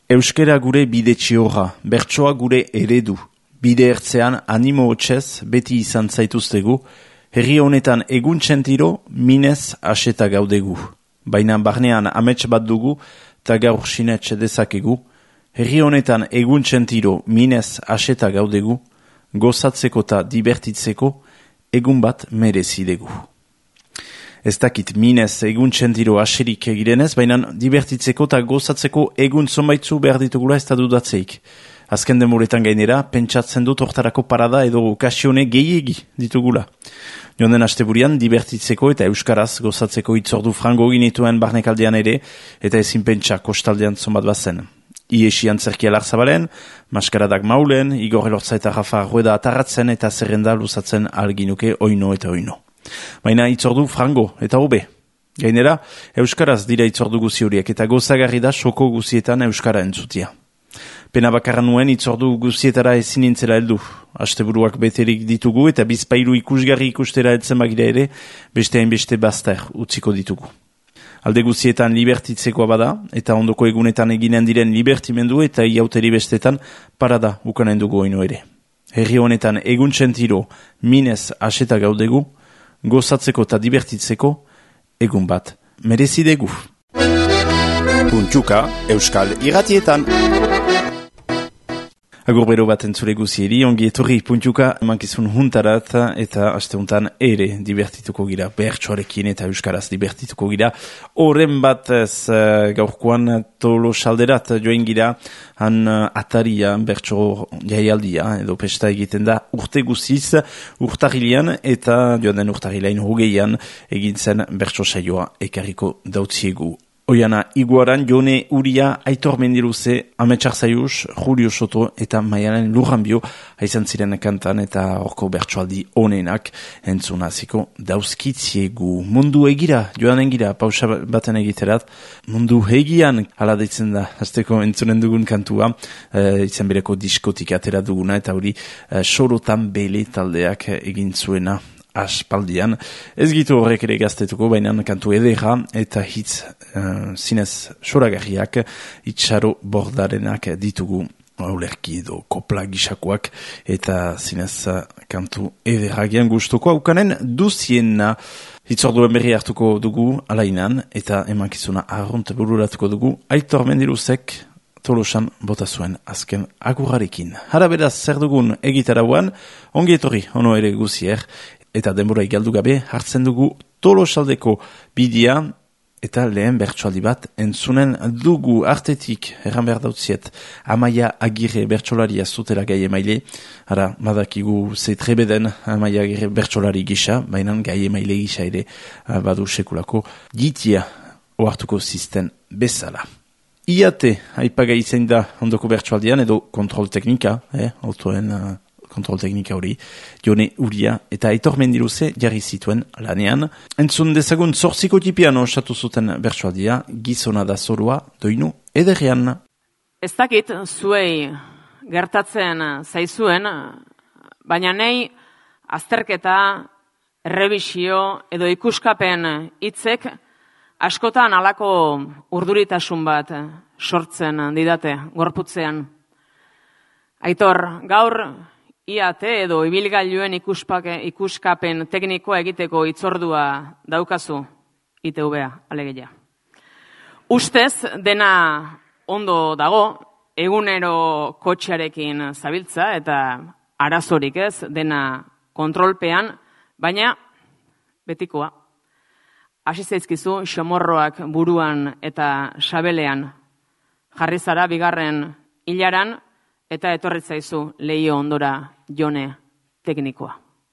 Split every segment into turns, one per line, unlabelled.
Euskera gure bide txiorra, bertsoa gure eredu. Bide ertzean animo hotxez beti izan zaituztegu, herri honetan egun txentiro minez aseta gaudegu. Baina barnean amets bat dugu, eta gaur sinetxe dezakegu, herri honetan egun txentiro minez aseta gaudegu, gozatzeko eta divertitzeko egun bat merezidegu. Ez dakit minez egun txentiro aserik egirenez, baina divertitzeko eta gozatzeko egun zonbaitzu behar ditugula ez da dudatzeik. Azken demoretan gainera, pentsatzen dut hortarako parada edo okasione gehiegi ditugula. Joan den asteburian, divertitzeko eta euskaraz gozatzeko itzordu frango ginituen barnekaldean ere, eta ezin pentsa kostaldean zonbat bazen. Iesi antzerkia Larzabalen, maskaradak maulen, Igor Elortza eta Rafa Rueda atarratzen eta zerrenda luzatzen alginuke oino eta oino. Baina itzordu frango eta hobe. Gainera, euskaraz dira itzordu guzi horiek eta gozagarri da soko guzietan euskara entzutia. Pena bakarra nuen itzordu guzietara ezin nintzela heldu. Asteburuak beterik ditugu eta bizpailu ikusgarri ikustera heltzen bagira ere, beste hainbeste bazter utziko ditugu. Alde guzietan libertitzekoa bada, eta ondoko egunetan eginen diren libertimendu eta iauteri bestetan parada ukanen dugu oino ere. Herri honetan egun txentiro minez aseta gaudegu, gozatzeko eta divertitzeko egun bat merezidegu.
Puntxuka Euskal Irratietan.
Agur bero bat entzule guzieri, ongi etorri Puntxuka emankizun huntarat eta aste huntan ere divertituko gira, bertsoarekin eta euskaraz divertituko gira. Horren bat ez gaurkoan Tolosalderat joen gira, han ataria bertso jaialdia edo pesta egiten da urte guziz, urtarrilean eta joan den urtarrilean hogeian egin zen bertso saioa ekarriko dautziegu. Oiana Iguaran, Jone Uria, Aitor Mendiruze, Ametsar Zaius, Julio Soto eta Maialen Lurranbio haizan ziren kantan eta horko bertsoaldi onenak entzunaziko dauzkitziegu. Mundu egira, joanen gira, pausa baten egiterat, mundu egian hala deitzen da, azteko entzunen dugun kantua, izan bereko diskotik atera duguna eta hori Sorotan Bele taldeak egin zuena. Aspaldian, ez gitu horrek ere gaztetuko, baina kantu edera eta hitz zinez soragarriak itxaro bordarenak ditugu ulerki edo kopla gisakoak eta zinez kantu edera gian gustuko haukanen duziena hitzorduen berri hartuko dugu alainan eta emankizuna arrunt bururatuko dugu Aitor Mendiruzek Tolosan bota zuen azken agurrarekin. Hara beraz zer dugun egitarauan, ongi etorri ono ere guzier, eta denbora igaldu gabe hartzen dugu Tolosaldeko bidea eta lehen bertsoaldi bat entzunen dugu artetik erran behar dautziet Amaia Agirre bertsolaria zutela gai emaile, ara badakigu ze trebeden Amaia Agirre bertsolari gisa, baina gai emaile gisa ere badu sekulako gitia ohartuko zisten bezala. Iate aipagai izan da ondoko bertsoaldian edo kontrol teknika, autoen kontrol teknika hori, Jone Uria eta Aitor Mendiruze jarri zituen lanean. Entzun dezagun zortziko tipian osatu zuten bertsoaldia, gizona da zorua doinu ederrean.
Ez dakit zuei gertatzen zaizuen, baina nei azterketa, errebisio edo ikuskapen hitzek askotan halako urduritasun bat sortzen didate gorputzean. Aitor, gaur IATE edo ibilgailuen ikuskapen teknikoa egiteko hitzordua daukazu ITV-a alegia. Ustez dena ondo dago, egunero kotxearekin zabiltza eta arazorik ez dena kontrolpean, baina betikoa. Hasi zaizkizu xomorroak buruan eta sabelean. Jarri zara bigarren hilaran eta etorri zaizu leiho ondora Jone teknikoa.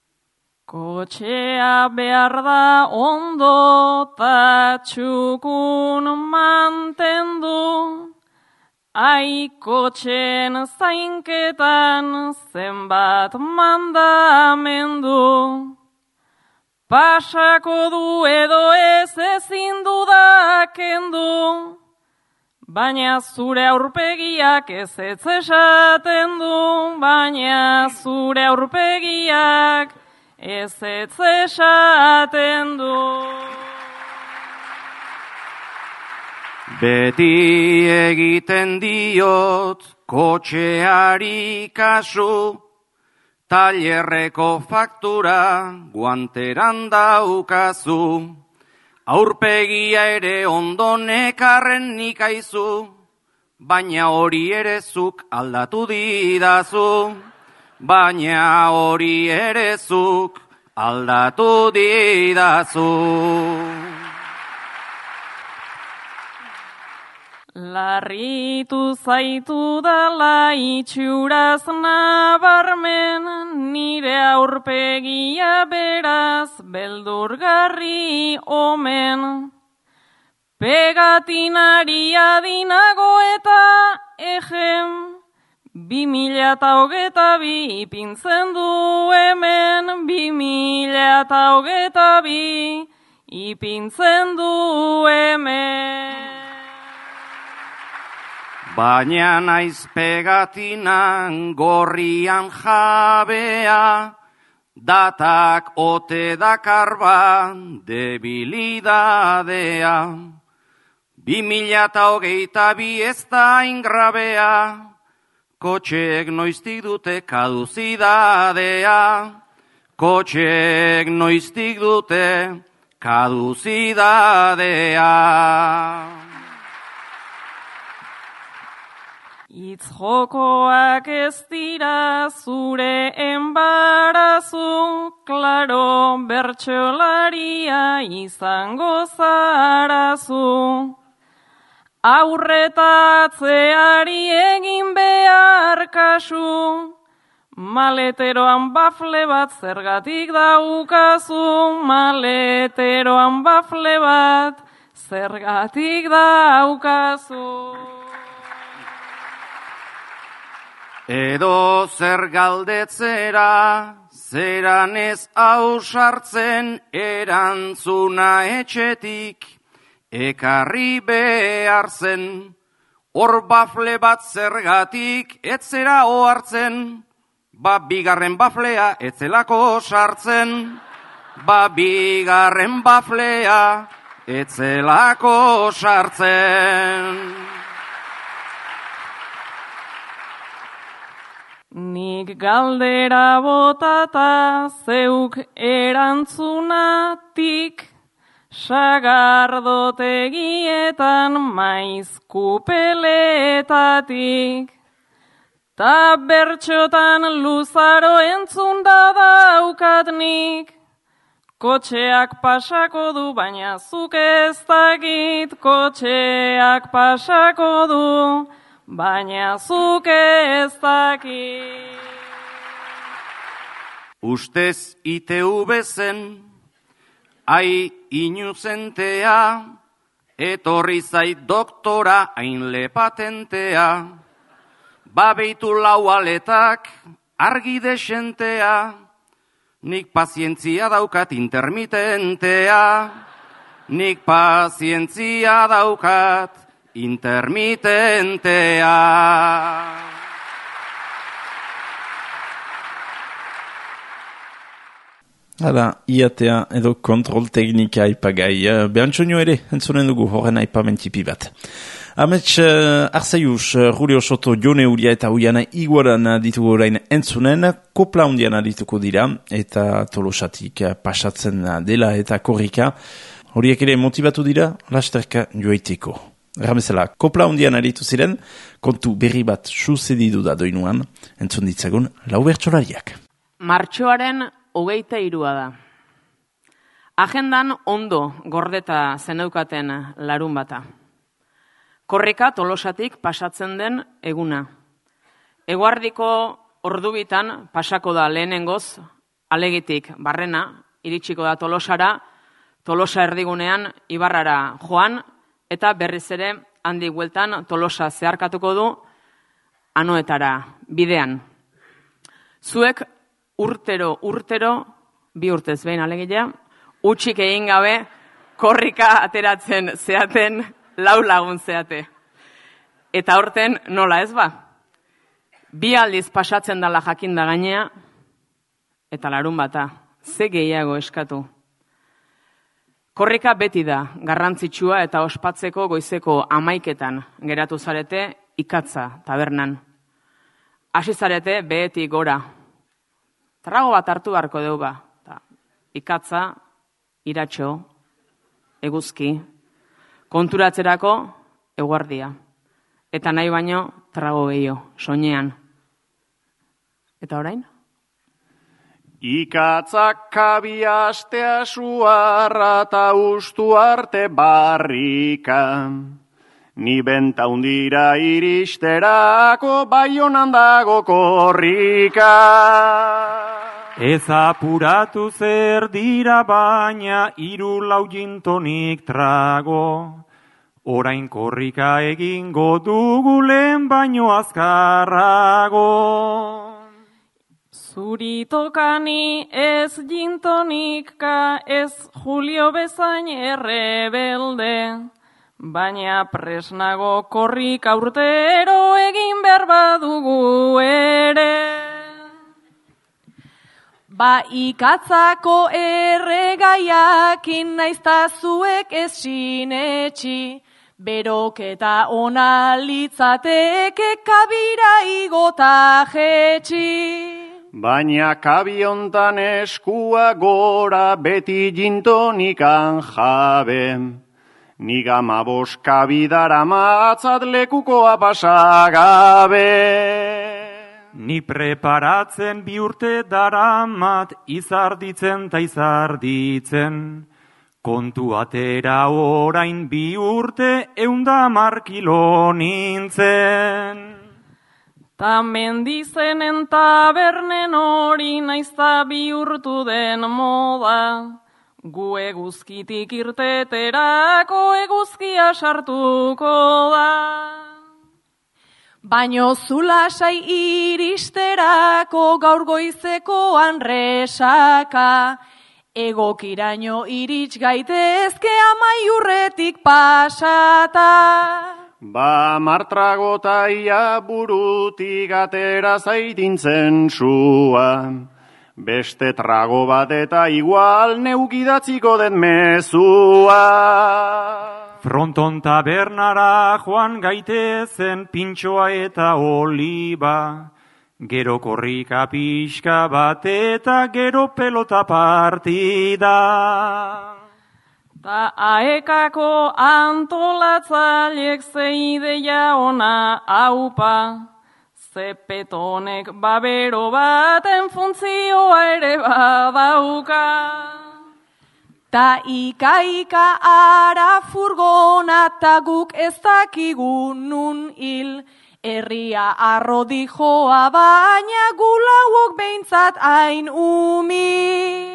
Kotxea behar da ondo ta txukun mantendu, ai kotxen zainketan zenbat mandamendu. Pasako du edo ezin dudakendu, baina zure aurpegiak ez esaten du, baina zure aurpegiak ez esaten du.
Beti egiten diot kotxeari kasu, tailerreko faktura guanteran daukazu. Aurpegia ere ondo nekarren nikaizu, baina hori ere zuk aldatu didazu. Baina hori ere zuk aldatu didazu.
Larritu zaitu dala itxuraz nabarmen, nire aurpegia beraz beldurgarri omen. Pegatinari adinago eta ejem, 2022 ipintzen du hemen, 2022 ipintzen du hemen.
Baina naiz pegatinan gorrian jabea, datak ote dakarba debilidadea. 2022 ez da ingrabea, kotxeek noiztik dute kaduzidadea. Kotxeek noiztik dute kaduzidadea.
Itz jokoak ez dira zure enbarazu, klaro bertxolaria izango zarazu. Aurretatzeari egin behar kasu, maleteroan bafle bat zergatik daukazu, maleteroan bafle bat zergatik daukazu.
Edo zer galdetzera, zeran ez ausartzen erantzuna etxetik, ekarri behar zen. Hor bafle bat zergatik etzera ohartzen, bigarren baflea etzelako sartzen. Bigarren baflea etzelako sartzen.
Nik galdera botata zeuk erantzunatik, sagardotegietan maiz kupeletatik. Ta bertxotan luzaro entzun da daukat nik, kotxeak pasako du baina zuk ez dakit, kotxeak pasako du baina zuk ez dakit.
Ustez ITV zen, ai inuzentea, etorri zait doktora hain lepatentea. Babeitu lau aletak argi desentea, nik pazientzia daukat intermitentea. Nik pazientzia daukat intermitentea.
Hala, iatea edo kontrol teknika aipagai. Behantxoino ere, entzunen dugu horren aipamentipi bat. Amets Arzaius, Julio Soto, Jone Uria eta Uiana Iguaran ditugu orain entzunen, kopla hundian adituko dira, eta Tolosatik pasatzen dela eta korrika. Horiek ere motivatu dira, lasterka joaiteko. Ramezela, kopla hundian aditu ziren, kontu berri bat sucedidu da doinuan, entzun ditzagun lau bertsolariak.
Martxoaren 23 da. Agendan ondo gordeta zeneukaten larun bata. Korrika Tolosatik pasatzen den eguna. Eguardiko ordubitan pasako da lehenengoz, Alegitik barrena, iritsiko da Tolosara, Tolosa erdigunean Ibarrara joan, eta berriz ere handik bueltan Tolosa zeharkatuko du Anoetara bidean. Zuek urtero, 2 urtez behin alegia, utxik egin gabe korrika ateratzen zeaten 4 lagun zeate. Eta aurten nola ez ba? 2 aldiz pasatzen dala jakinda gainea, eta larun bata, ze gehiago eskatu. Korrika beti da, garrantzitsua eta ospatzeko goizeko 11etan geratu zarete Ikatza tabernan. Hasi zarete behetik gora. Trago bat hartu beharko dugu ba. Ikatza, iratxo, eguzki, konturatzerako eguardia. Eta nahi baino trago gehiago, soinean. Eta orain?
Ikatzak kabia astea suarra ta ustu arte barrika. Ni benta undira iristerako Baionan dago korrika.
Ez apuratu zer dira baina 3-4 gintonik trago. Orain korrika egingo dugu lehen baino azkarrago.
Zuritokani ez gintonika, ez Julio bezain errebelde, baina presnago korrika urtero egin behar badugu ere.
Ba Ikatzako erregaiakin naizta zuek ez sinetxi, beroketa ona litzateke kabira igota jetxi.
Baina kabiontan eskua gora beti gintonikan jabe. Niga 15 kabidara matzat lekukoa pasagabe.
Ni preparatzen 2 urte daramat izarditzen ta izarditzen. Kontu atera orain 2 urte 110 kilo nintzen.
Ta mendizenen tabernen hori naizta bihurtu den moda, gu eguzkitik irteterako eguzkia sartuko da.
Baino zulasai iristerako gaur goizekoan resaka, egokiraino irits gaitezke 10 pasata.
Ba martragotaia burutik atera zaitintzen sua. Beste trago bat eta igual neukidatziko den mezua.
Fronton tabernara joan gaitezen pintxoa eta oliba. Gero korrika pixka bat eta gero pelota partida.
Ta aekako antolatzaileek ze ideia ona aupa, ze petonek babero baten funtzioa ere badauka.
Ta ika ara furgona ta guk ez dakigu nun hil, herria arrodijoa baina gulauok behintzat hain umil.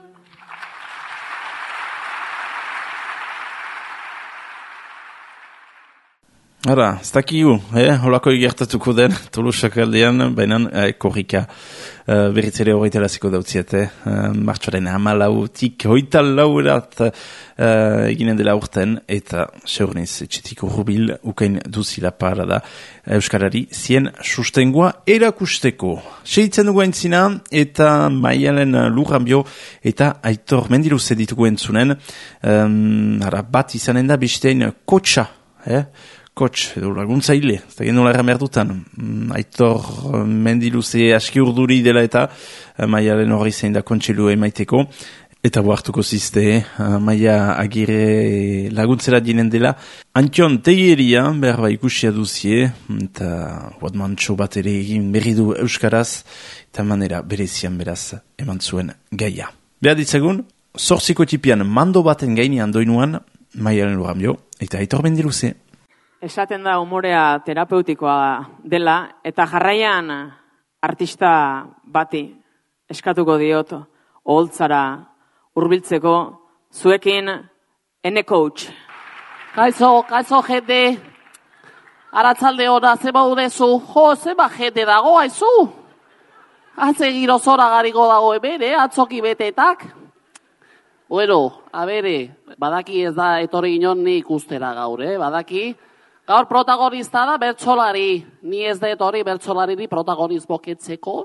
Hara, ez dakigu, holako gertatuko den, Tolosak aldean, baina korrika berriz ere horretaraziko dautziate, martxoaren 14tik 24 eginen dela urten, eta seurniz etxetik urbil ukain duzila parada Euskarari zien sustengoa erakusteko. Seitzen dugu entzina, eta Maialen Lurranbio eta Aitor Mendiluze ditugu entzunen, bat izanen da bestein kotxa, Kots, edo laguntzaile, ez da genuen erran behar dutan. Aitor Mendiluze aski urduri dela eta Maialen horri zein da kontselu emaiteko. Eta boartuko zizte, Maia Agirre laguntzera dinen dela. Antion teieria, behar ba ikusia duzie, eta wadmantxo bat ere egin berri du Euskaraz, eta manera berezian beraz eman zuen gaia. Behar ditzagun, 8 tipian mando baten gainean doinuan, Maialen Lurranbio eta Aitor Mendiluze.
Esaten da umorea terapeutikoa dela, eta jarraian artista bati eskatuko diot, oholtzara hurbiltzeko zuekin ene coach.
Kaixo jende, aratzalde hona zeba udezu, zeba jende dago haizu. Atze girozora gariko dago hemen, atzoki betetak. Bueno, badaki ez da etorri inon ni ikustera gaur, badaki. Gaur protagonista da bertsolari, ni ez da etorri bertsolariri protagonismo ketzeko.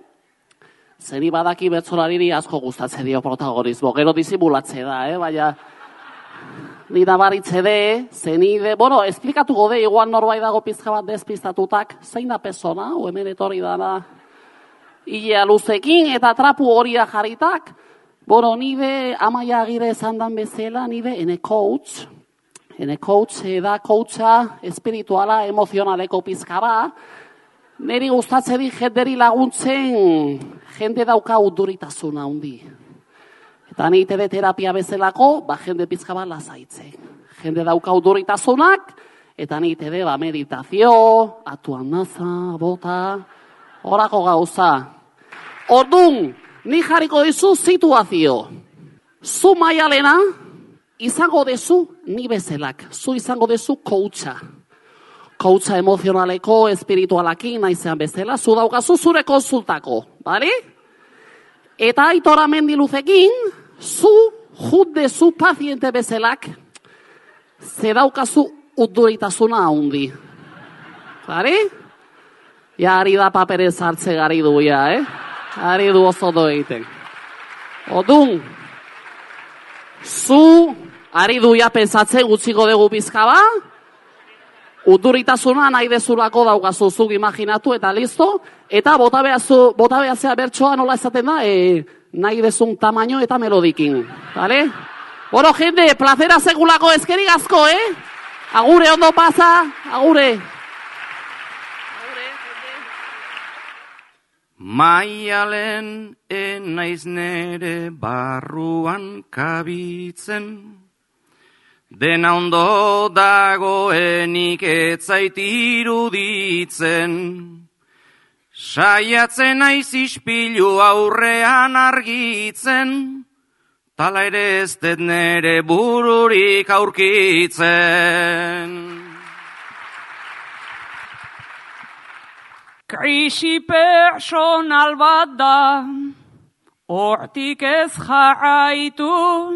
Zeri badaki bertsolariri asko gustatzen dio protagonismo, gero disimulatze da, baina Ni nabaritze de, zenide, bueno, esplikatuko de, igual norbait dago pizka bat despistatutak, zein da persona, o hemen etorri dana, hilea luzekin eta trapu horia jarritak. Bueno, nide Amaia Agirre esan dan bezala, nide ene coach da coacha espirituala, emozionaleko pizka ba. Neri gustatze di jenderi laguntzen, jende dauka urduritasuna handi. Eta nite de terapia bezalako, jende pizka bat lasaitze. Jende dauka urduritasunak, eta nite de meditazio, atuan naza, bota, horako gauza. Ordun, ni jarriko dizu situazio. Zu Maialena, izango dezu ni bezalak. Zu izango dezu coacha. Coacha emozionaleko, espiritualakin, naizean bezala. Zu daukazu zure konsultako, bale? Eta Aitora Mendiluzekin, zu dezu paziente bezalak, ze daukazu urduritasuna handi. Bale? Ja, ari da paperez hartze gari du, ja, Ari du oso do egiten. Odun, zu, ari du ja pensatzen gutziko dugu pizka ba, urduritasuna nahi dezulako daukazu zuk imaginatu eta listo, eta bota behazea bertsoa nola esaten da, nahi dezun tamaino eta melodikin. Vale? Bueno, jende, plazera segulako ezkerik asko, Agure ondo pasa, agure.
Maialen enaiz nere barruan kabitzen, dena ondo dagoenik etzait iruditzen, saiatzen naiz ispilu aurrean argitzen, tala ere ez dut nere bururik aurkitzen.
Krisi personal bat da, hortik ez jarraitu,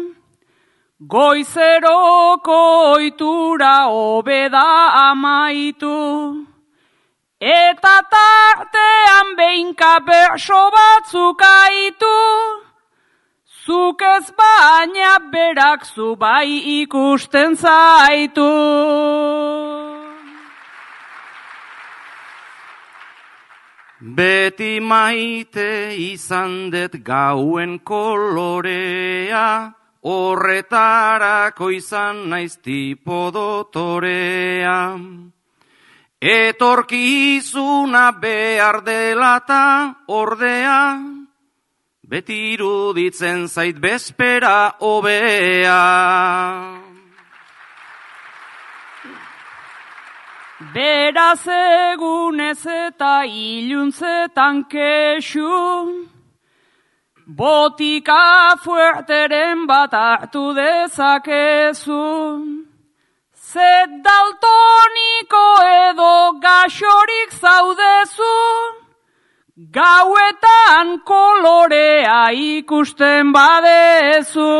goizeroko ohitura hobeda amaitu, eta tartean behinka berso batzuk aitu, zuk ez baina berak zu bai ikusten zaitu.
Beti maite izan dut gauen kolorea, horretarako izan naiz tipo dotorea. Etorkizuna behar dela ta ordea, beti iruditzen zait bezpera hobea.
Beraz egunez eta iluntzetan kexu, botika fuerteren bat hartu dezakezu. Ze daltoniko edo gaxorik zaudezu, gauetan kolorea ikusten badezu.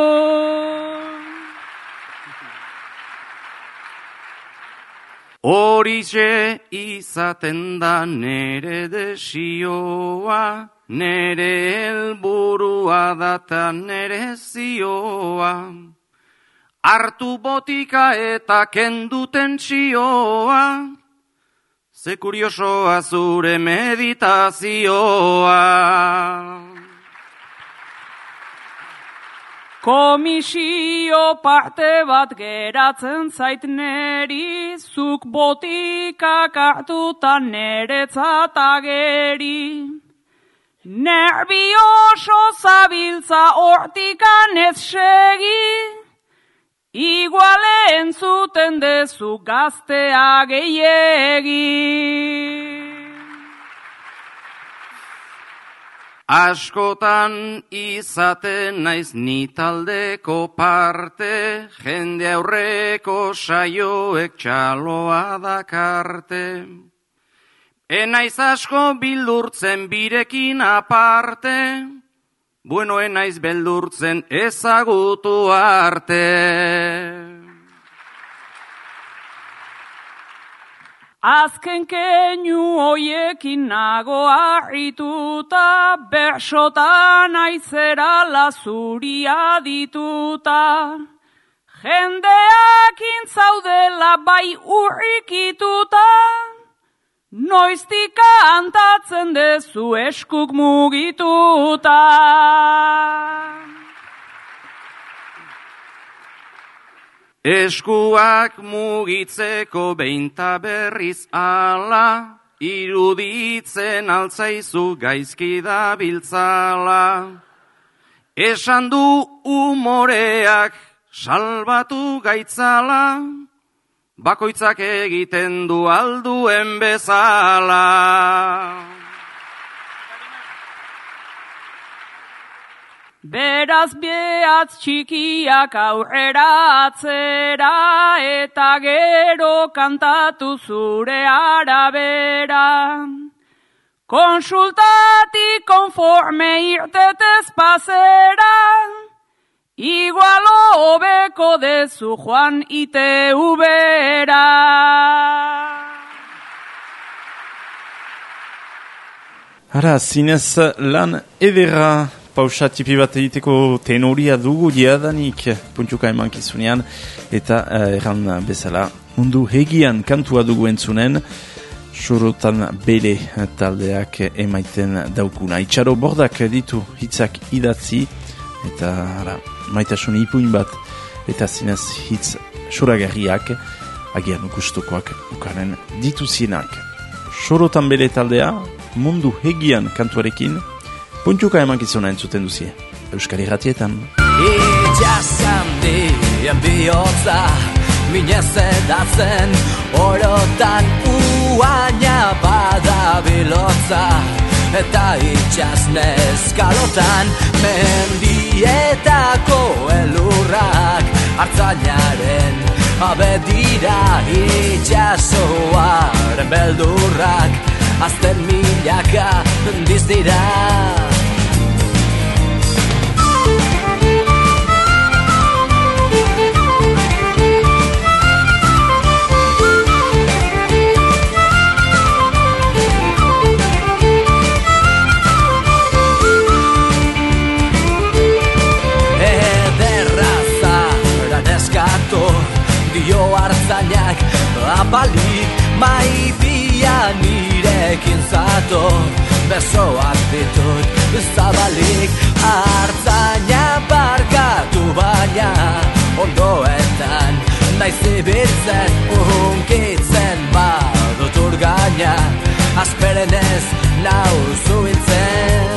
Horixe izaten da nere desioa, nere helburua data nere zioa. Hartu botika eta kendu tentsioa, ze kuriosoa zure meditazioa.
Komisio parte bat geratzen zait neri, zuk botikak hartuta neretzat ageri. Nervioso zabiltza hortikan ez segi, iguale entzuten dezu gaztea gehiegi.
Askotan izaten naiz ni taldeko parte, jende aurreko saioek txaloa dakarte. Enaiz asko bildurtzen birekin aparte, bueno enaiz beldurtzen ezagutu arte.
Azken keinu hoiekin nago harrituta, bersotan aizera lazuria dituta. jendeak intzaudela bai urrikituta, noiztik kantatzen dezu eskuk mugituta.
Eskuak mugitzeko beinta berriz ala, iruditzen altzaizu gaizki dabiltzala. Esan du umoreak salbatu gaitzala, bakoitzak egiten du alduen bezala.
Beraz behatz txikiak aurrera atzera, eta gero kantatu zure arabera. Konsultatik konforme irtetez pasera, igualo hobeko dezu joan ITV-ra.
Hara, zinez lan ederra pausa tipi bat egiteko tenoria dugu diadanik puntuka emankizunean, eta erran bezala mundu hegian kantua dugu entzunen, Sorotan bere taldeak emaiten daukuna. Itxaro bordak ditu hitzak idatzi, eta maitasun ipuin bat, eta zinez hitz soragarriak, agian gustukoak ukaren dituzienak. Sorotan bere taldea, mundu hegian kantuarekin, puntuka emankizuna entzuten duzie. Euskal Irratietan.
Itxasandien bihotza, minez edatzen, orotan uaina badabilotza, eta itxas neskalotan, mendietako elurrak, hartzainaren abedira, itxasoaren beldurrak, azten milaka diztira. Dio hartzainak apalik maipia nirekin zato, besoak ditut zabalik, hartzaina barkatu baina ondoetan naiz ibiltzen, hunkitzen badut urgaina, asperenez nauzu hiltzen.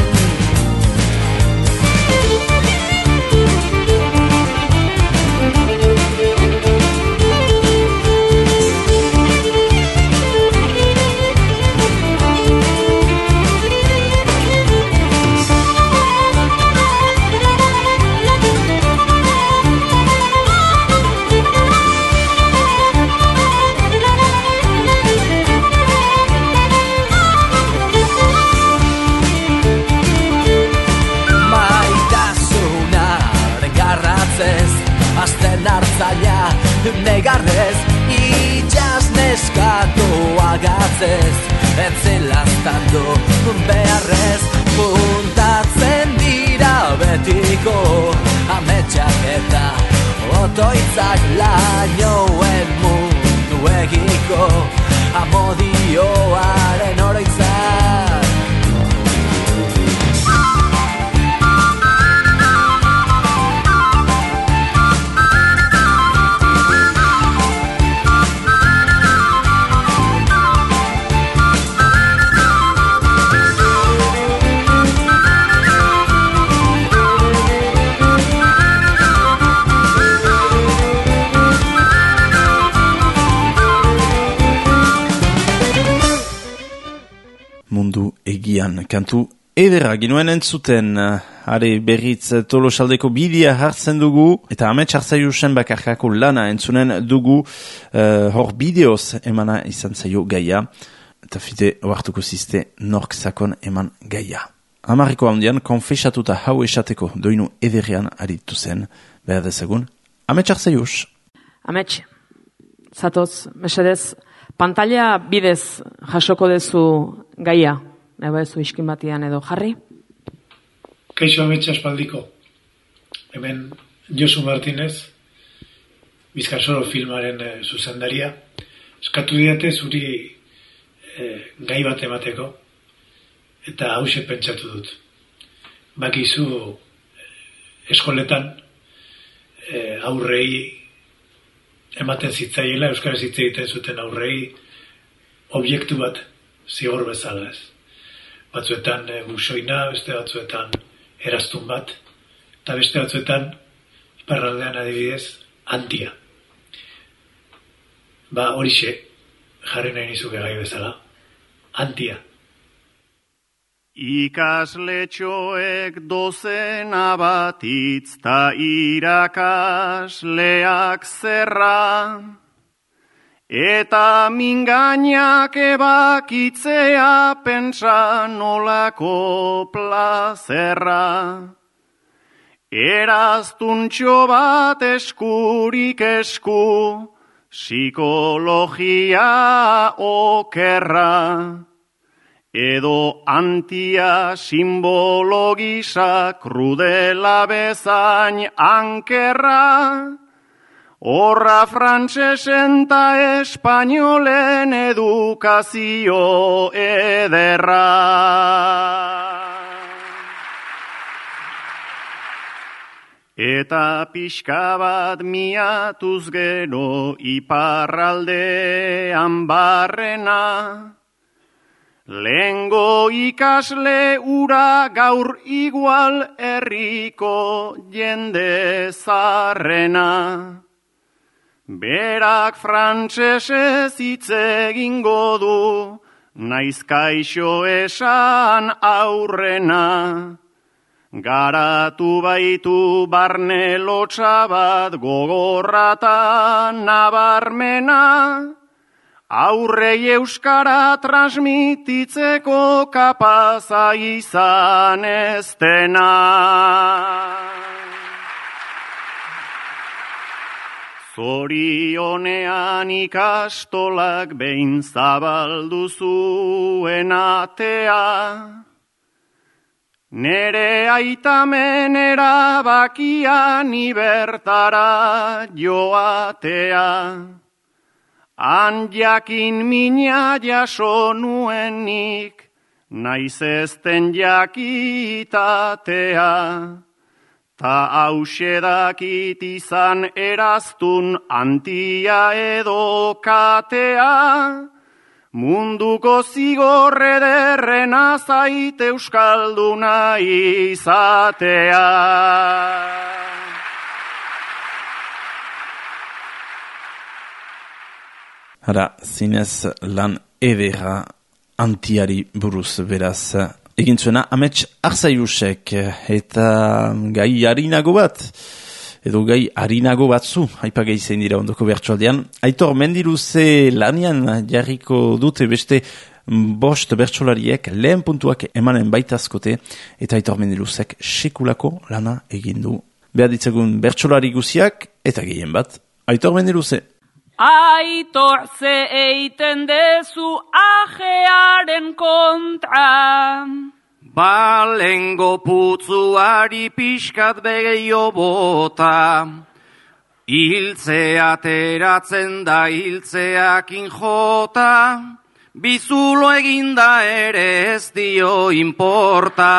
Hartzaia negarrez, itxas neskatu agatzez, etzelaztatu beharrez, puntatzen dira betiko ametsak eta otoitzak lainoen mundu egiko amodioaren oroitzak.
Mundu egian kantu ederra ginuen entzuten, are berriz Tolosaldeko bidea hartzen dugu, eta Amets Arzaiusen bakarkako lana entzunen dugu, hor bideoz emana izan zaio gaia, eta fite oartuko ziste nork sakon eman gaia. Amarriko handian, konfesatuta hau esateko doinu ederrean aritu zen, behar dezagun, Amets Arzaius.
Amets, zatoz, mesedez, pantalla bidez jasoko dezu gaia, nebo ezu iskin batian edo jarri?
Kaixo Amets Aspaldiko, hemen Josu Martinez, Bizkarsoro filmaren zuzendaria. Eskatu didate zuri gai bat emateko, eta hause pentsatu dut. Bakizu eskoletan aurrei ematen zitzaiela, euskaraz hitz egiten zuten aurrei objektu bat zigor bezala ez. Batzuetan busoina, beste batzuetan eraztun bat, eta beste batzuetan iparraldean adibidez antia. Horixe jarri nahi nizuke gai bezala. Antia.
Ikasletxoek dozena bat hitz ta irakasleak zerra, eta mingainak ebakitzea pentsa nolako plazerra. Eraztuntxo bat eskurik esku, psikologia okerra, edo antia simbologisa krudela bezain ankerra, horra frantsesen ta espainolen edukazio ederra. Eta pixka bat miatuz gero iparraldean barrena, lehengo ikasle ura gaur igual herriko jende zarrena. Berak frantsesez hitz egingo du, naiz kaixo esan aurrena. Garatu baitu barne lotsa bat gogorrata nabarmena, aurrei euskara transmititzeko kapaza izan ez dena. Zorionean ikastolak behin zabaldu zuen atea, nere aitamen erabakia ni bertara joatea. Han jakin mina jaso nuenik, naiz ezten jakitatea. Ta hause dakit izan eraztun antia edo katea, munduko zigorre derrena zait euskalduna izatea.
Hara, zinez lan edera antiari buruz beraz. Egin zuena, amets Arzaiusek eta gai harinago bat, edo gai harinago batzu, haipagai zein dira ondoko bertsoaldean. Aitor Mendiluze lanian jarriko dute beste bost bertsolariek lehen puntuak emanen baitazkote, eta Aitor Mendiluzek sekulako lana egin du. Behar ditzagun bertsolari guziak, eta gehien bat, Aitor Mendiluze.
Aitor ze eiten dezu ajearen kontra.
Balengo putzuari pixkat begeio bota, hiltzea ateratzen da hiltzeakin jota, bizulo eginda ere ez dio inporta.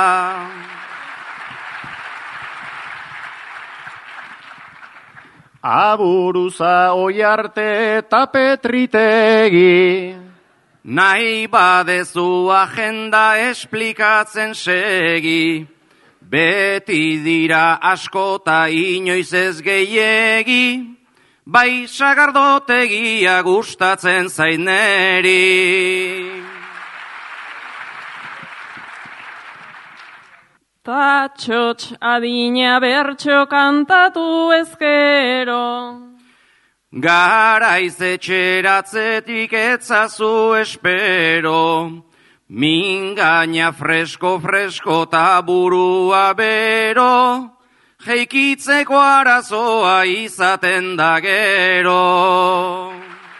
Aburuza oiarte eta Petritegi,
nahi badezu agenda esplikatzen segi, beti dira askota inoiz ez gehiegi, bai sagardotegia gustatzen zaineri.
Tatxotx adina bertxo kantatu ezkero,
garaiz etxeratzetik etzazu espero, mingaina fresko ta burua bero, jeikitzeko arazoa izaten da gero.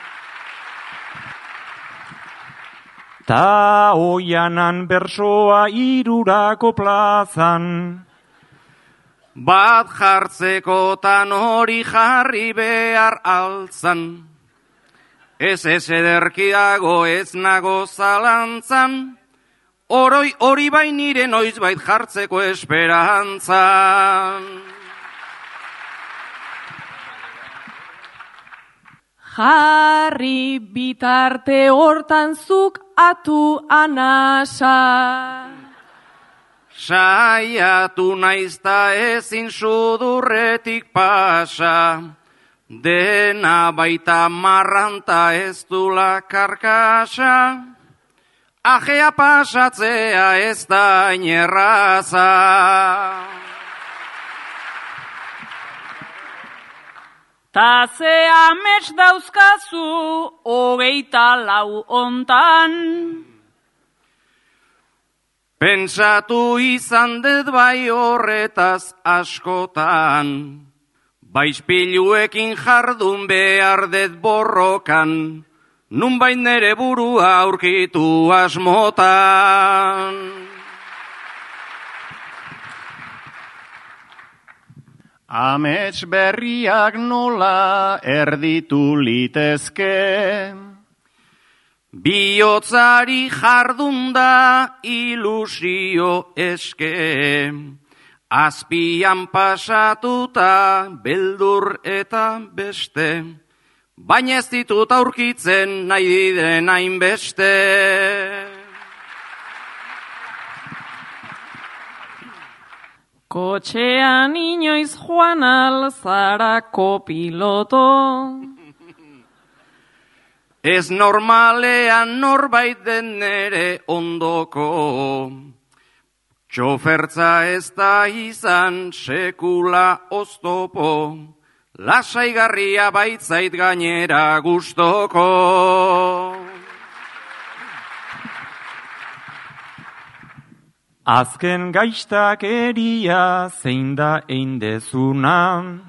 Ta oianan bersoa irurako plazan,
bat jartzekotan hori jarri behar altzan. Ez ederkiago ez nago zalantzan, hori bain nire noizbait jartzeko esperantzan.
Jarri bitarte hortan zuk atu anasa.
Saiatu naizta ezin sudurretik pasa, dena baita marranta ez dula karkasa, ajea pasatzea ez da inerraza.
Ta ze amets dauzkazu 24 ontan.
Pentsatu izan dut bai horretaz askotan, baispiluekin jardun behar dut borrokan, nunbait nere burua aurkitu asmotan.
Amets berriak nola erditu litezke,
bihotzari jardunda ilusio eske, azpian pasatuta beldur eta beste, baina ez ditut aurkitzen nahi diren hainbeste.
Kotxean inoiz joan alzarako piloto.
Ez normalean norbait den nere ondoko, txofertza ez da izan sekula oztopo, lasaigarria baitzait gainera gustoko.
Azken gaiztakeria zein da eindezuna.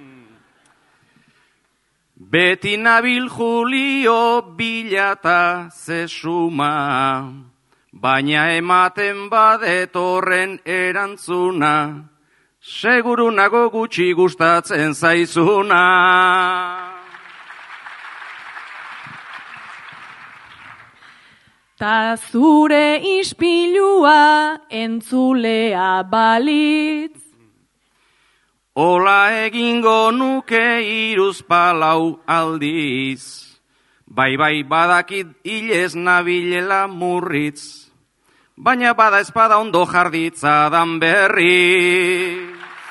Beti nabil Julio bilata zesuma, baina ematen badet horren erantzuna, seguru nago gutxi gustatzen zaizuna.
Ta zure ispilua entzulea balitz,
Ola egingo nuke 3-4 aldiz, bai badakit hilez nabilela murritz, baina bada espada ondo jarditza dan berri.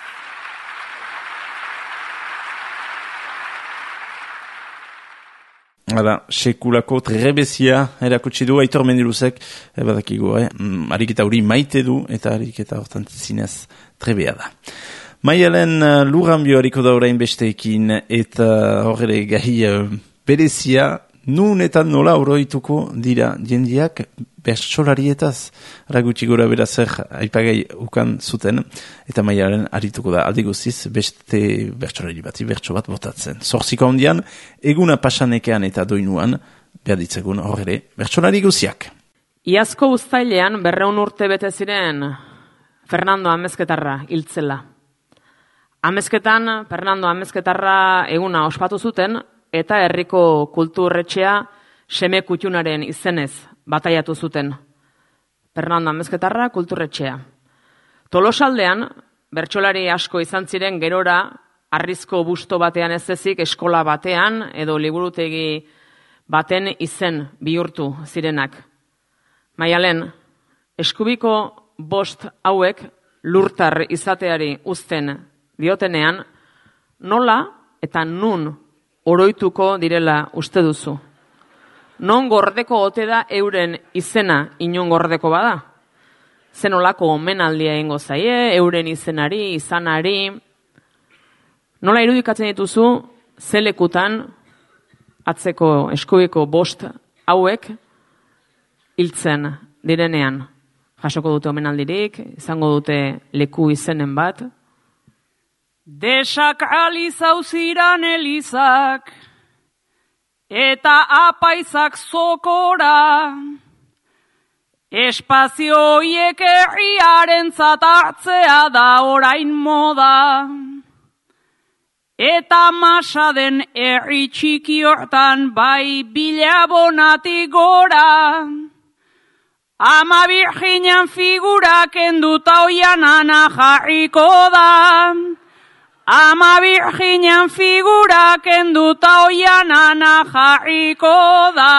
Hala, sekulako trebezia erakutsi du Aitor Mendiluzek, badakigu, ariketa hori maite du, eta ariketa hortan zinez trebea da. Maialen Luranbio hariko da orain besteekin, eta horre gai berezia, nun eta nola oroituko dira jendiak bertsolarietaz, ragutsi gora bera zer aipagai ukan zuten, eta Maialen arituko da aldi guztiz beste bertsolari bati, bertso bat botatzen. Zorziko hondian, eguna pasanekean eta doinuan, behar ditzegun horre bertsolari guziak.
Iazko uztailean 200 urte bete ziren Fernando Amezketarra hiltzela. Amezketan, Fernando Amezketarra eguna ospatu zuten, eta herriko kulturretxea seme kutxunaren izenez bataiatu zuten. Fernando Amezketarra kulturretxea. Tolosaldean, bertsolari asko izan ziren gerora, harrizko busto batean ez ezik, eskola batean, edo liburutegi baten izen bihurtu zirenak. Maialen, eskubiko 5 hauek lurtar izateari uzten diotenean, nola eta nun oroituko direla uste duzu? Non gordeko ote da euren izena inon gordeko bada? Zenolako omenaldia egingo zaie, euren izenari, izanari? Nola irudikatzen dituzu, zelekutan atzeko eskubiko 5 hauek hiltzen direnean? Jasoko dute omenaldirik, izango dute leku izenen bat?
Desak alizau ziran elizak, eta apaizak zokora, Espazio hoiek herriarentzat hartzea da orain moda. Eta masa den herri txiki hortan bai bilabonatik gora. Ama Virginan figura kenduta oianana jarriko da. Ama Virginan figura kenduta oianana jarriko da.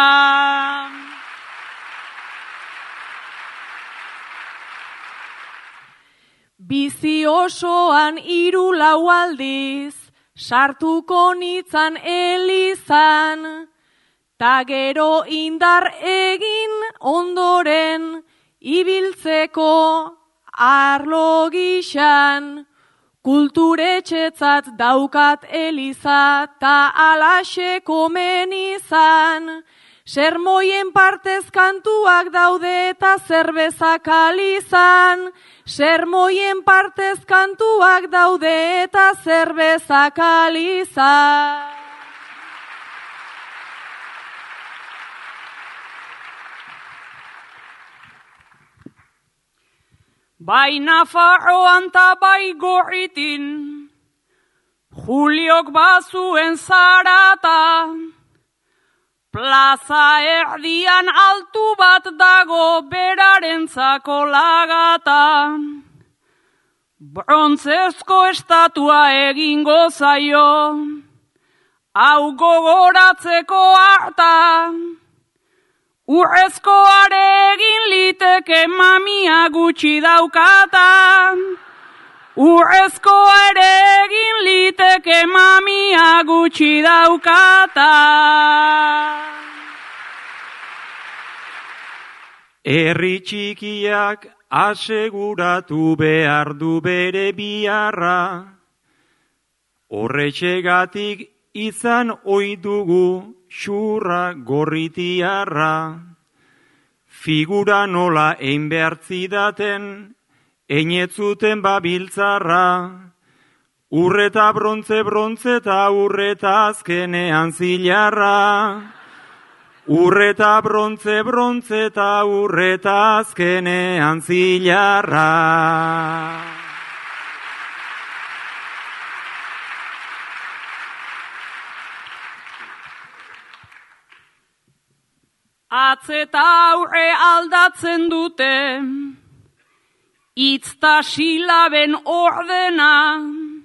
Bizi osoan 3-4 aldiz, sartuko nitzan elizan, ta gero indar egin ondoren, ibiltzeko arlo gixan, kulturetxetzat daukat eliza, ta alaxe komen izan, sermoien partez kantuak daude eta zerbezak alizan, sermoien partez kantuak daude eta zerbezak alizan.
Bai Nafarroan ta bai Gorritin, Juliok bazuen zarata, plaza erdian altu bat dago berarentzako lagata. Brontzezko estatua egingo zaio, hau gogoratzeko harta. Urrezkoare egin liteke mamia gutxi daukata. Urrezkoare egin liteke mamia gutxi daukata.
Herri txikiak aseguratu behar du bere biharra, horretxegatik izan ohi dugu xurra Gorritiarra. Figura nola ein behar zidaten, einetzuten babiltzarra. Urreta brontze eta urreta azkenean zilarra. Urreta brontze eta urreta azkenean zilarra.
Atzeta aurre aldatzen dute, itzta silaben ordena,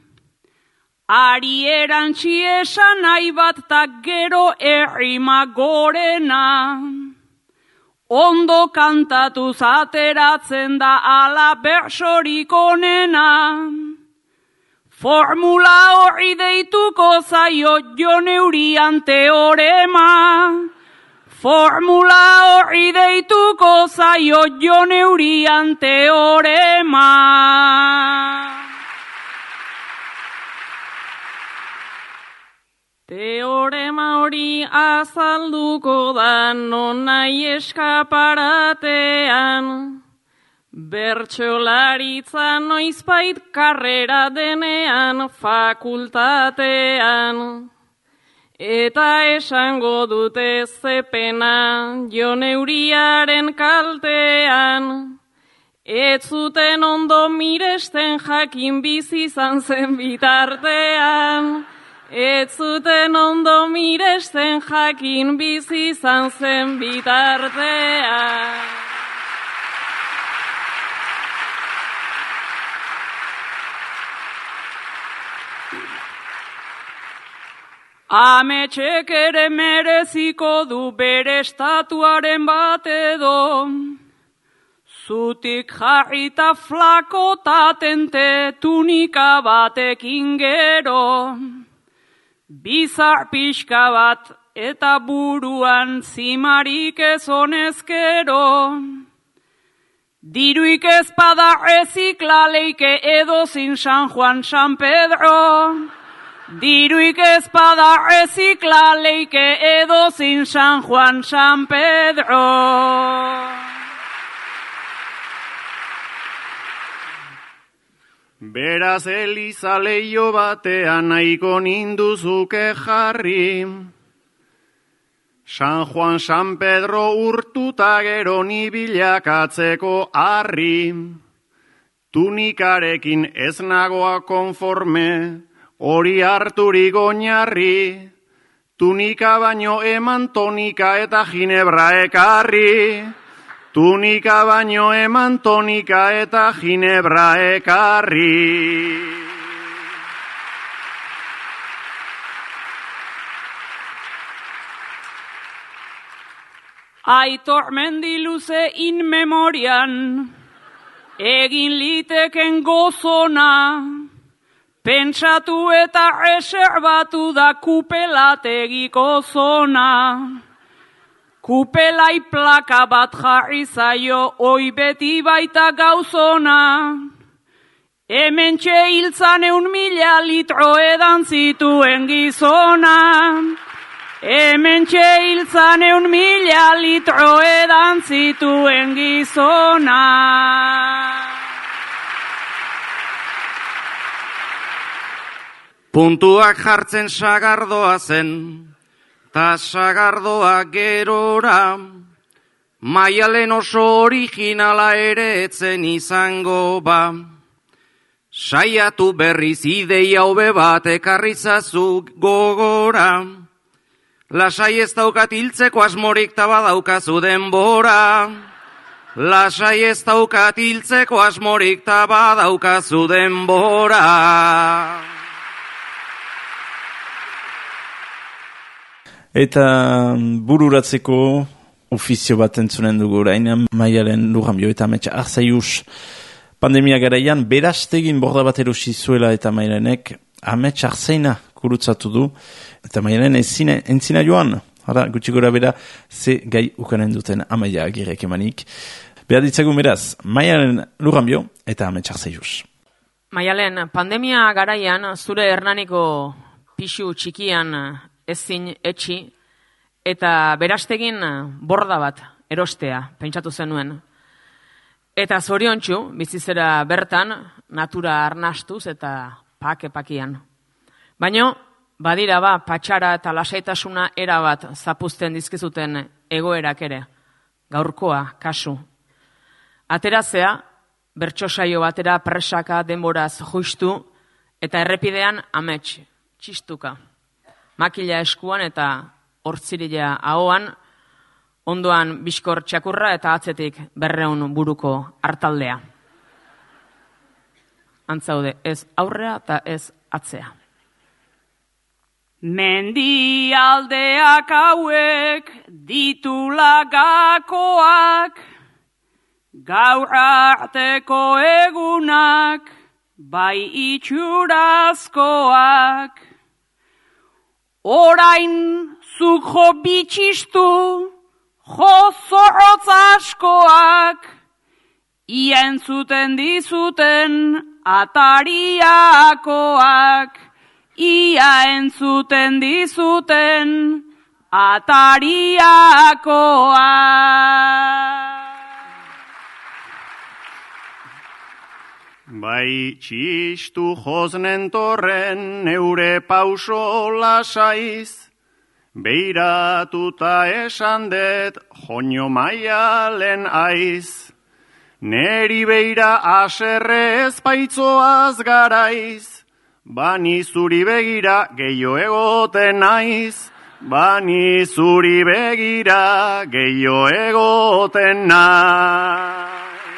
ari erantzi esan nahi bat ta gero errima gorena. Ondo kantatuz ateratzen da ala bersorik onena. Formula horri deituko zaio Jon Eurian teorema. Formula horri deituko zaio Jon Eurian teorema. Teorema hori azalduko da non nahi eskaparatean. Bertsolaritza noizbait karrera denean fakultatean. Eta esango dute zepena Jon Euriaren kaltean. Ez zuten ondo miresten jakin bizi izan zen bitartean. Ez zuten ondo miresten jakin bizi izan zen bitartean. Ametxek ere mereziko du bere estatuaren bat edo, zutik jarrita flako tatente tunika batekin gero, bizar pixka bat eta buruan zimarik ez honezkero, diruik ezpada reziklaleike edozin San Juan San Pedro, diruik ezpada reziklaleike edozin San Juan San Pedro.
Beraz eliza leio batean nahiko ninduzuke jarri, San Juan, San Pedro urtuta gero ni bilakatzeko harri. Tunikarekin ez nagoa konforme, hori harturik oinarri. Tunika baino eman tonika eta ginebra ekarri. Tunika baino eman tonika eta ginebra ekarri.
Aitor Mendiluze in memorian, egin liteken gozona, pentsatu eta reserbatu da kupelategiko zona. Kupelai plaka bat jarri zaio, oi beti baita gauzona. Hementxe hiltzan 1.000 litro edan zituen gizona. Hementxe hiltzan 1.000 litro edan zituen gizona.
Puntuak jartzen sagardoa zen, ta sagardoa gerora, Maialen oso originala ere etzen izango ba. Saiatu berriz ideia hobe bat ekarrizazu gogora, lasai ez daukat hiltzeko asmorik ta badaukazu denbora. Lasai ez daukat hiltzeko asmorik ta badaukazu denbora.
Eta bururatzeko ofizio bat entzunen dugu orain, Maialen Lurranbio eta Ametsa Arzaius. Pandemia garaian, berastegin borda bat erosi zuela eta Maialenek Ametsa Arzaina kurutzatu du. Eta Maialen entzina joan, hara, gutxi gora bera, ze gai ukanen duten Amaia Agirrek emanik. Behar ditzagun beraz, Maialen Lurranbio eta Ametsa Arzaius.
Maialen, pandemia garaian, zure Hernaniko pixu txikian ezin etxi, eta berastegin borda bat erostea, pentsatu zenuen. Eta zoriontsu, bizizera bertan, natura arnastuz eta pake-pakian. Baina, badira patxara eta lasaitasuna erabat zapuzten dizkizuten egoerak ere, gaurkoa, kasu. Aterazea, bertsosaio batera presaka denboraz justu, eta errepidean amets, txistuka. Makila eskuan eta hortzirila ahoan, ondoan bizkor txakurra eta atzetik 200 buruko hartaldea. Antzaude, ez aurrea eta ez atzea.
Mendialdeak hauek ditula gakoak, gaur arteko egunak, bai itxurazkoak. Orain zuk jo bitxistu, jo zorrotz askoak, ia entzuten dizuten atariakoak, ia entzuten dizuten atariakoak.
Bai txistu joznen torren neure pauso lasaiz, beiratuta esan det joño Maialen aiz. Neri beira aserre ezpaitzoaz garaiz, bani zuri begira gehiago egoten naiz. Bani zuri begira gehiago egoten naiz.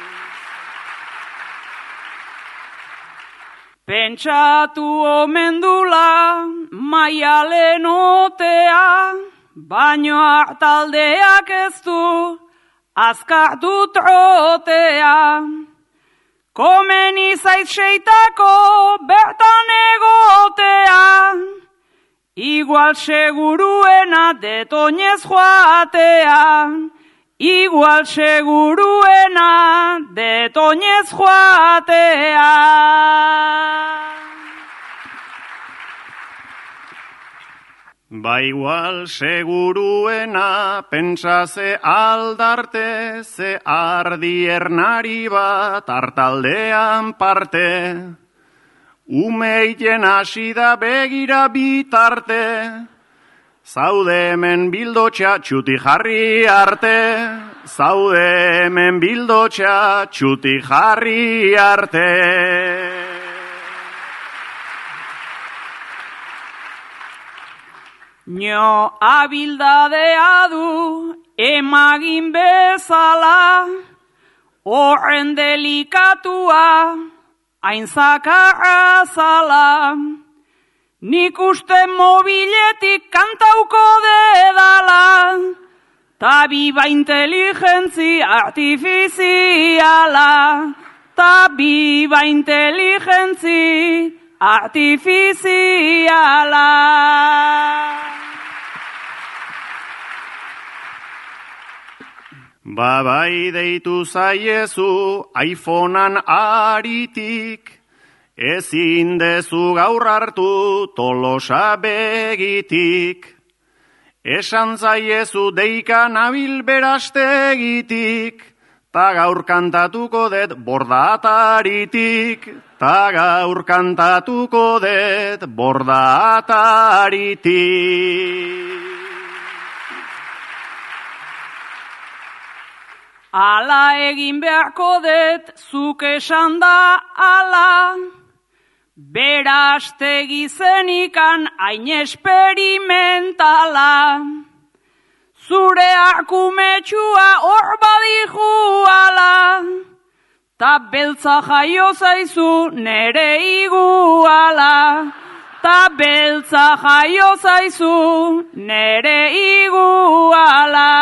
Pentsatu omen dula Maialen otea, baino hartaldeak ez du azkartu trotea. Komeni zait seitako bertan egotea, igual seguruena detoinez joatea. Igual seguruena detoinez joatea.
Ba igual seguruena pentsa ze aldarte, ze ardi ernari bat hartaldean parte. Umeiten hasi da begira bitarte, Zaude hemen bildotxa txuti jarri arte, zaude hemen bildotxa txuti jarri arte.
Nio abildadea du emagin bezala, horren delikatua hain zakarra zala. Nik uste mobiletik kantauko dedala, ta biba inteligentzi artifiziala, ta biba inteligentzi artifiziala.
Bai deitu zaiezu iPhonean aritik, ezin dezu gaur hartu Tolosa begitik. Esan zaiezu deika nabil berastegitik, ta gaur kantatuko det bordataritik, ta gaur kantatuko det bordataritik.
Ala egin beharko det, zuk esan da ala, berastegi zenikan hain esperimentala. Zure arkumetsua hor badiju ala, ta beltza jaio zaizu nere iguala, ta beltza jaio zaizu nere iguala.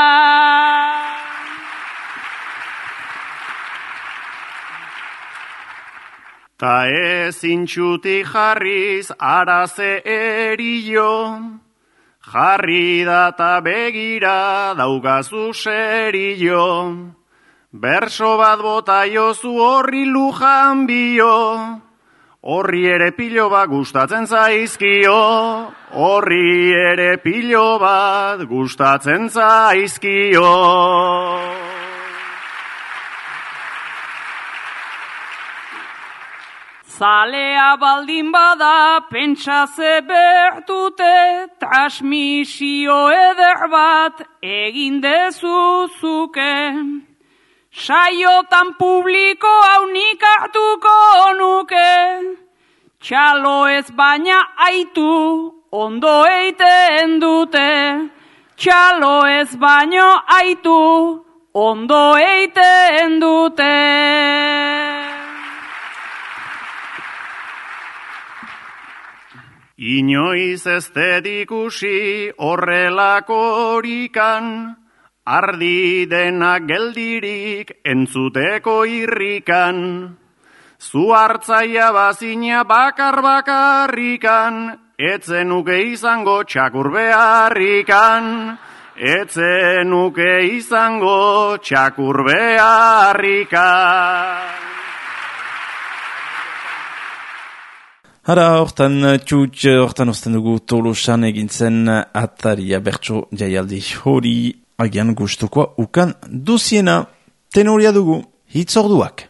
Ta ezin txuti jarriz araze erio, jarri da ta begira daukazu serio. Berso bat bota jozu horri lujan bio, horri ere pilo bat gustatzen zaizkio, horri ere pilo bat gustatzen zaizkio.
Zalea baldin bada pentsa ze bertute, transmisio eder bat egin dezuzuke. Saiotan publiko hau nik hartuko nuke, txalo ez baina aitu ondo eiten dute. Txalo ez baino aitu ondo eiten dute.
Inoiz ez dedikusi horrelakorikan, ardi denak geldirik entzuteko irrikan. Zu hartzaia bazina bakar-bakarrikan, etzenuke izango txakur beharrikan. Etzenuke izango txakur beharrikan.
Hara, hortan hortan dugu Tolosan egintzen ataria bertso jaialdi hori agian gustukoa ukan duziena. Tenoria dugu, hitzorduak.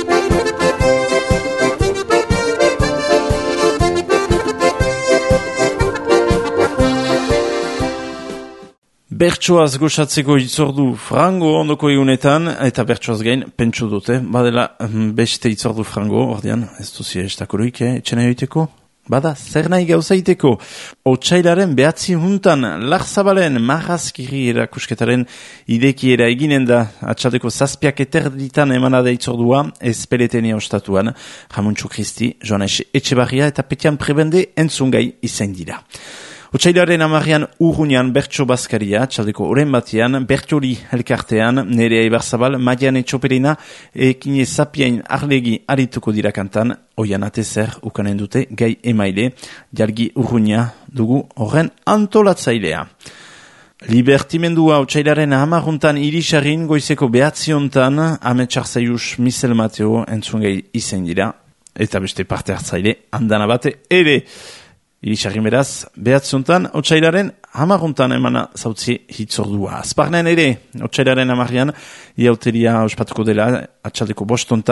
Bertsoaz goxatzeko hitzordu frango ondoko egunetan, eta bertsoaz gain pentsu dute, badela beste hitzordu frango, ordean, ez duzi estakoruik, etxena joiteko? Bada, zer nahi gauza iteko? Otsailaren 9 Larzabalen marrazkiri erakusketaren idekiera eginen da, atxaldeko 7 eterditan emanada hitzordua, ezpeletenia ostatuan, Ramuntxu Kristi, Joanes Etxebarria eta Petian Prebende entzungai izain dira. Otsailaren 10 Urruñan bertso bazkaria, txaldeko oren batean, bertxori elkartean, Nerea Ibarzabal, Maiane Txoperina, Ekine Zapien Arlegi arituko dira kantan, oian atezer ukanen dute gai emaile, Jalgi Urruña dugu horren antolatzailea. Libertimendua otsailaren 10 Irisarrin goizeko 9 Ametxarzaius Misel Mateo entzungai izain dira, eta beste parte hartzaile andana bate ere. Irisarrin beraz, 9 otsailaren 10 emana zautzi hitzordua. Azparnen ere, otsailaren 10 iauteria ospatuko dela, atxaldeko 5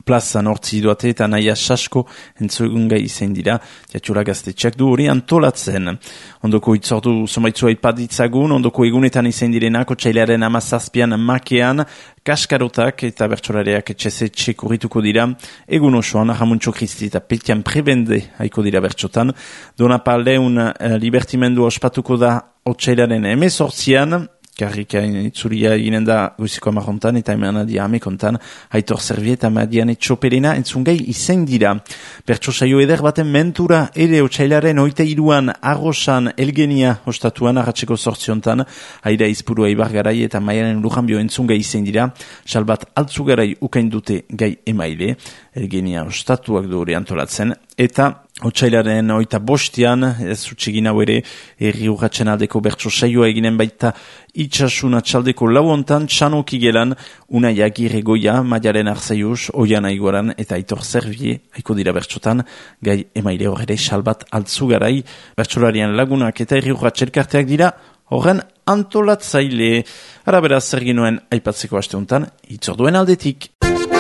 plazan hortzi duate eta naia sasko entzugungai izan dira, Jatxura Gaztetxeak du hori antolatzen. Ondoko itzordu somaitzua ipaditzagun, ondoko egunetan izan direnak, otsailaren 17an makean, kaskarotak eta bertsolareak etxezetxe kurrituko dira, egun osoan, Ramuntxo Kristi eta Petian Prebende haiko dira bertsotan. Donapaldeun libertimendu ospatuko da otsailaren 18an, karrika itzuria ginen da goiziko amarrontan eta emeanadia amekontan Aitor Zerbie eta Madiane Txoperena entzungai izan dira. Bertso saio eder baten mentura ere otsailaren 23an Arrosan Elgenia ostatuan arratseko 8 Aira Izpurua Ibargarai eta Maialen Lujanbio entzungai izan dira. Salbat Altzugarai ukain dute gai emaile. Elgenia ostatuak du hori antolatzen eta otsailaren 25an, ez utxegin hau ere, herri urratzen aldeko bertso saioa eginen baita itxasuna txaldeko lauontan, txanoki gelan, Unai Agirre Goia, Maialen Arzaius, Oian Aiguaran eta Aitor Zerbie, haiko dira bertsotan, gai emaile horre Salbat Altzugarai, bertsolarian lagunak eta herri urratxelkarteak dira, horren antolatzaile. Arabera zer ginoen aipatzeko asteuntan, itzorduen aldetik.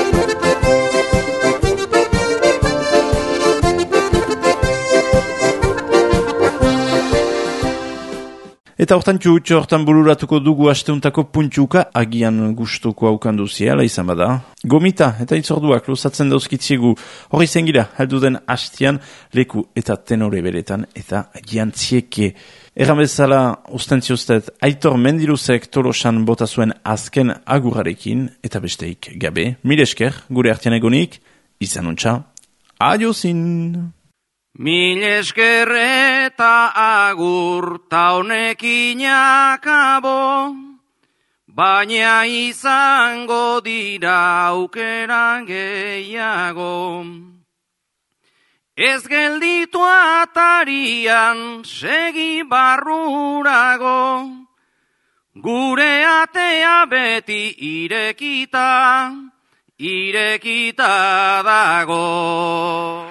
Eta hortan txutxo, hortan bururatuko dugu asteuntako puntxuka, agian gustuko haukanduzia, izan bada. Gomita eta itzorduak luzatzen dauzkitziegu, hori zengira, helduden hastian, leku eta tenore beretan, eta agian zieke. Erran bezala, ustentzioztet, Aitor Mendiluzek Tolosan bota zuen azken agurarekin, eta besteik gabe, mil esker, gure artean egonik, izan untxa, adiozin!
Mil esker eta agur ta honekin akabo, baina izango dira aukeran gehiago. Ez gelditu atarian segi barrurago, gure atea beti irekita dago.